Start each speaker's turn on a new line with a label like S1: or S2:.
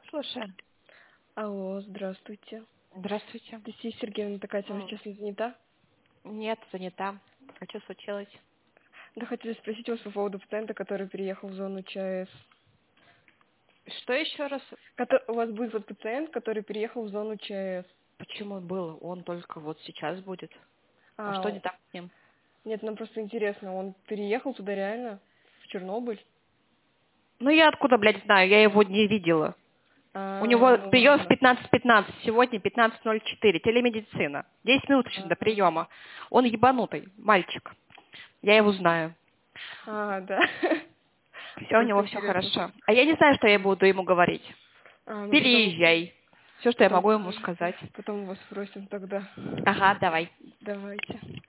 S1: Слушай.
S2: Алло, здравствуйте.
S1: Здравствуйте.
S2: Анастасия Сергеевна, такая тема сейчас не занята?
S1: Нет, занята. А что случилось?
S2: Да, хотели спросить вас по поводу пациента, который переехал в зону ЧАЭС.
S1: Что еще раз?
S2: У вас будет вот пациент, который переехал в зону ЧАЭС.
S1: Почему был? Он только вот сейчас будет. А что
S2: А,
S1: не так с ним?
S2: нет, нам просто интересно, он переехал туда реально, в Чернобыль?
S1: Ну я откуда, блядь, знаю? Я его не видела. У
S2: А,
S1: него
S2: ну
S1: прием в
S2: ладно.
S1: 15:15, сегодня 15:04, телемедицина. 10 минут еще до приема. Он ебанутый, мальчик. Я его знаю.
S2: Да.
S1: Все у
S2: Просто
S1: него все
S2: интересно.
S1: хорошо. А я не знаю, что я буду ему говорить.
S2: Ну
S1: Переезжай. Все, что я
S2: потом
S1: могу ему
S2: скажете,
S1: сказать.
S2: потом вас спросим тогда.
S1: Ага, давай.
S2: Давайте.